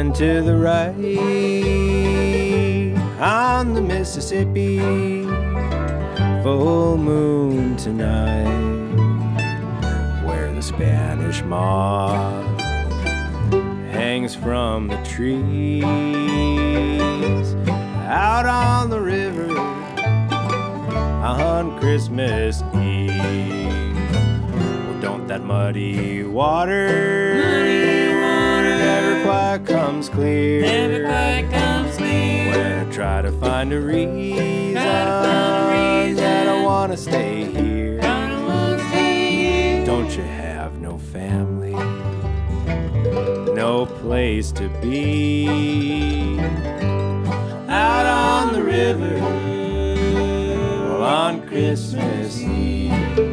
and to the right on the Mississippi, full moon tonight, where the Spanish moss hangs from the trees, out on the river on Christmas Eve. Well, don't that muddy water never quite comes clear, when I try to find a reason that I want to stay here. Don't you have no family, no place to be, out on the river on Christmas Eve?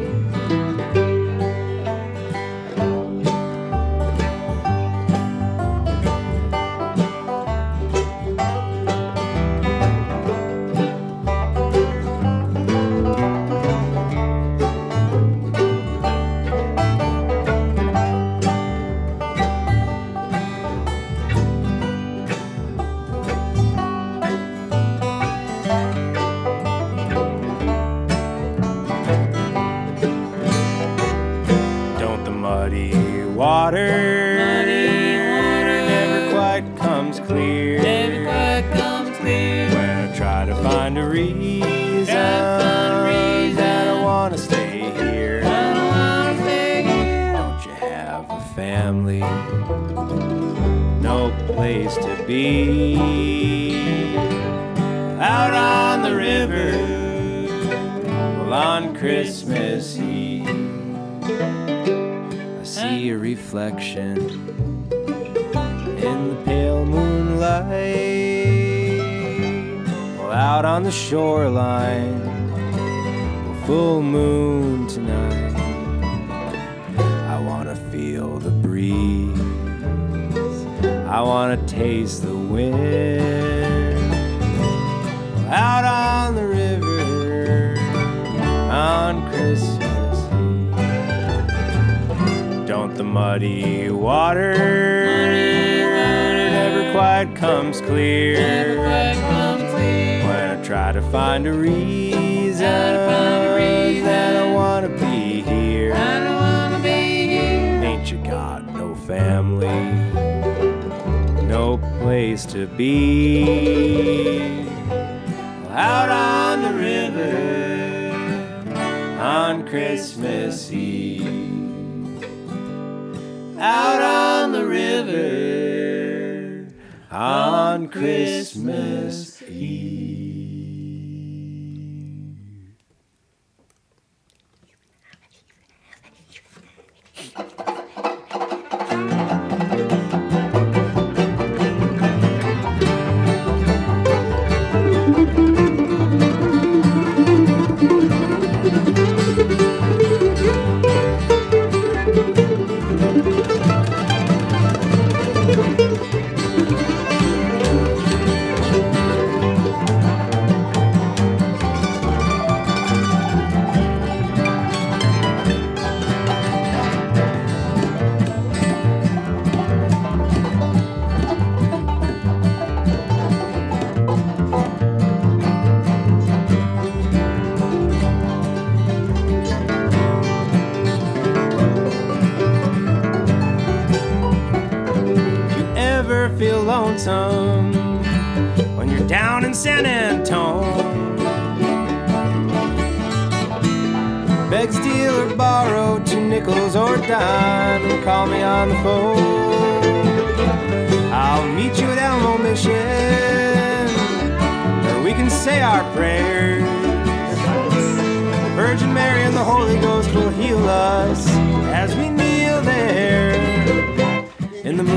Water never quite comes clear, when I try to find a reason that I want to stay here. Don't you have a family, no place to be, out on the river on Christmas Eve? See a reflection in the pale moonlight, well, out on the shoreline, full moon tonight. I want to feel the breeze, I want to taste the wind, out on the river on Christmas. Don't the muddy water never quite comes clear, when I try to find a reason that I want to be here? Ain't you got no family, no place to be, out on the river on Christmas Eve? Out on the river on Christmas Eve. Feel lonesome when you're down in San Antone? Beg, steal, or borrow 2 nickels or a dime and call me on the phone. I'll meet you at Elmo Mission, where we can say our prayers. The Virgin Mary and the Holy Ghost will heal us as we kneel there in the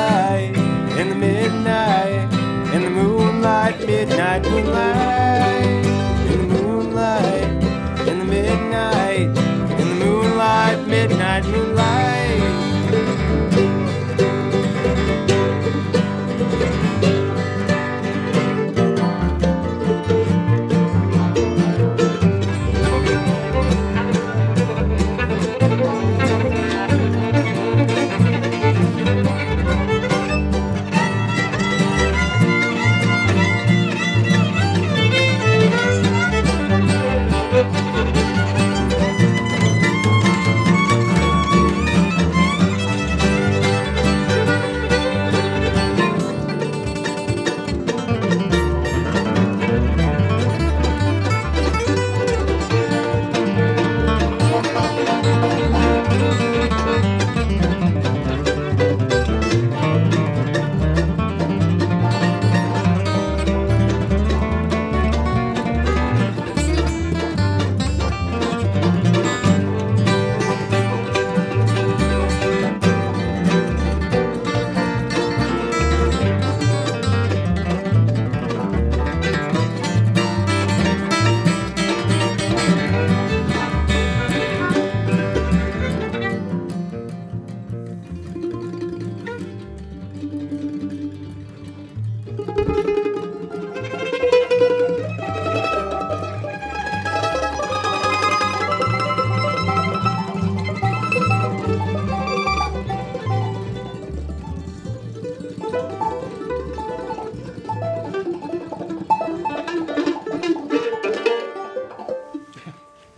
moonlight. In the midnight, in the moonlight, midnight moonlight.